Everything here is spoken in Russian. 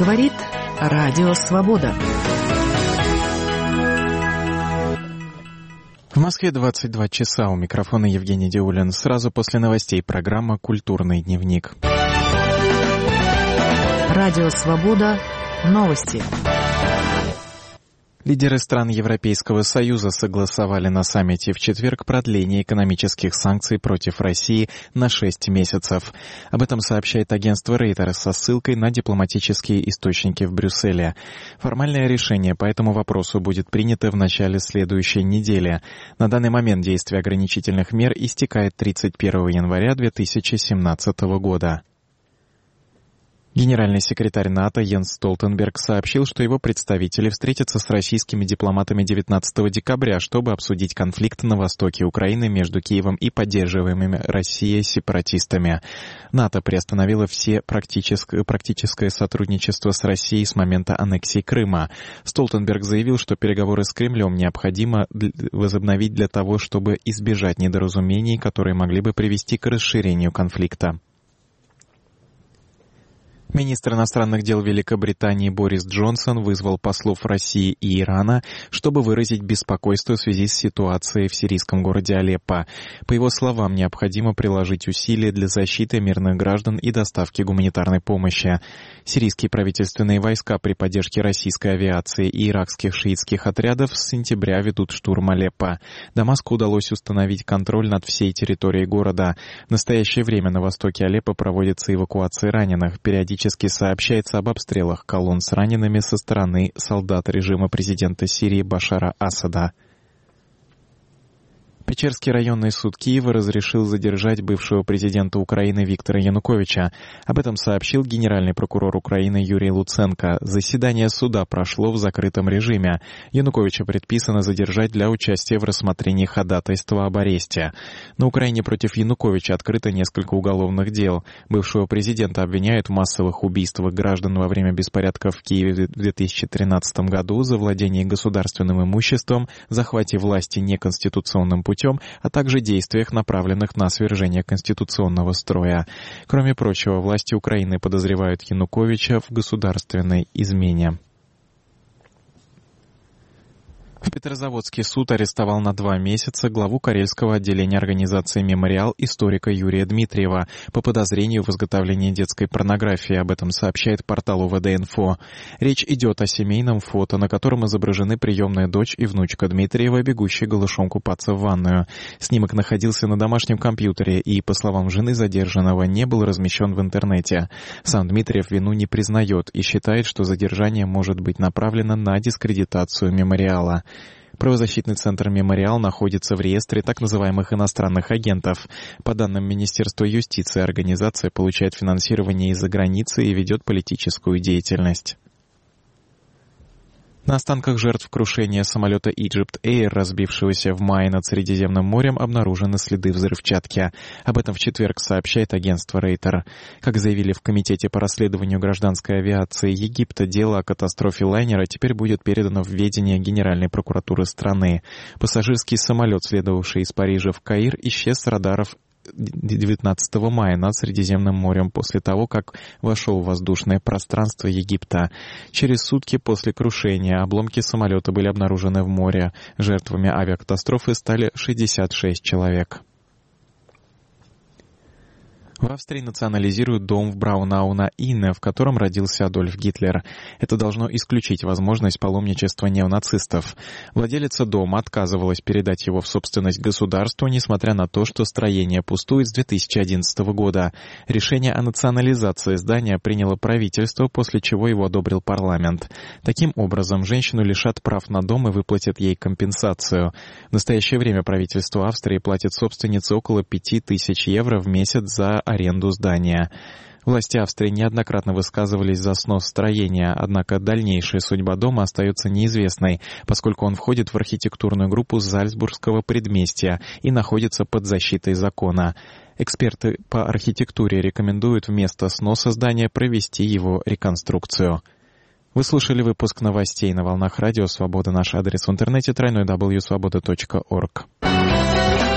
Говорит Радио Свобода. В Москве 22 часа. У микрофона Евгений Диулин. Сразу после новостей программа «Культурный дневник». Радио Свобода. Новости. Лидеры стран Европейского Союза согласовали на саммите в четверг продление экономических санкций против России на 6 месяцев. Об этом сообщает агентство Reuters со ссылкой на дипломатические источники в Брюсселе. Формальное решение по этому вопросу будет принято в начале следующей недели. На данный момент действие ограничительных мер истекает 31 января 2017 года. Генеральный секретарь НАТО Йенс Столтенберг сообщил, что его представители встретятся с российскими дипломатами 19 декабря, чтобы обсудить конфликт на востоке Украины между Киевом и поддерживаемыми Россией сепаратистами. НАТО приостановило все практическое сотрудничество с Россией с момента аннексии Крыма. Столтенберг заявил, что переговоры с Кремлем необходимо возобновить для того, чтобы избежать недоразумений, которые могли бы привести к расширению конфликта. Министр иностранных дел Великобритании Борис Джонсон вызвал послов России и Ирана, чтобы выразить беспокойство в связи с ситуацией в сирийском городе Алеппо. По его словам, необходимо приложить усилия для защиты мирных граждан и доставки гуманитарной помощи. Сирийские правительственные войска при поддержке российской авиации и иракских шиитских отрядов с сентября ведут штурм Алеппо. Дамаску удалось установить контроль над всей территорией города. В настоящее время на востоке Алеппо проводится эвакуация раненых. Периодически сообщается об обстрелах колонн с ранеными со стороны солдат режима президента Сирии Башара Асада. Печерский районный суд Киева разрешил задержать бывшего президента Украины Виктора Януковича. Об этом сообщил генеральный прокурор Украины Юрий Луценко. Заседание суда прошло в закрытом режиме. Януковича предписано задержать для участия в рассмотрении ходатайства об аресте. На Украине против Януковича открыто несколько уголовных дел. Бывшего президента обвиняют в массовых убийствах граждан во время беспорядков в Киеве в 2013 году, завладении государственным имуществом, захвате власти неконституционным путем, а также действиях, направленных на свержение конституционного строя. Кроме прочего, власти Украины подозревают Януковича в государственной измене. В Петрозаводске суд арестовал на 2 месяца главу карельского отделения организации «Мемориал» историка Юрия Дмитриева по подозрению в изготовлении детской порнографии. Об этом сообщает портал УВД-Инфо. Речь идет о семейном фото, на котором изображены приемная дочь и внучка Дмитриева, бегущие голышом купаться в ванную. Снимок находился на домашнем компьютере и, по словам жены задержанного, не был размещен в интернете. Сам Дмитриев вину не признает и считает, что задержание может быть направлено на дискредитацию «Мемориала». Правозащитный центр «Мемориал» находится в реестре так называемых иностранных агентов. По данным Министерства юстиции, организация получает финансирование из-за границы и ведет политическую деятельность. На останках жертв крушения самолета Egypt Air, разбившегося в мае над Средиземным морем, обнаружены следы взрывчатки. Об этом в четверг сообщает агентство Reuters. Как заявили в Комитете по расследованию гражданской авиации Египта, дело о катастрофе лайнера теперь будет передано в ведение Генеральной прокуратуры страны. Пассажирский самолет, следовавший из Парижа в Каир, исчез с радаров 19 мая над Средиземным морем после того, как вошел в воздушное пространство Египта. Через сутки после крушения обломки самолета были обнаружены в море. Жертвами авиакатастрофы стали 66 человек. В Австрии национализируют дом в Браунау-на-Инне, в котором родился Адольф Гитлер. Это должно исключить возможность паломничества неонацистов. Владелица дома отказывалась передать его в собственность государству, несмотря на то, что строение пустует с 2011 года. Решение о национализации здания приняло правительство, после чего его одобрил парламент. Таким образом, женщину лишат прав на дом и выплатят ей компенсацию. В настоящее время правительство Австрии платит собственнице около 5000 евро в месяц за аренду здания. Власти Австрии неоднократно высказывались за снос строения, однако дальнейшая судьба дома остается неизвестной, поскольку он входит в архитектурную группу Зальцбургского предместья и находится под защитой закона. Эксперты по архитектуре рекомендуют вместо сноса здания провести его реконструкцию. Вы слушали выпуск новостей на волнах Радио Свобода. Наш адрес в интернете www.svoboda.org.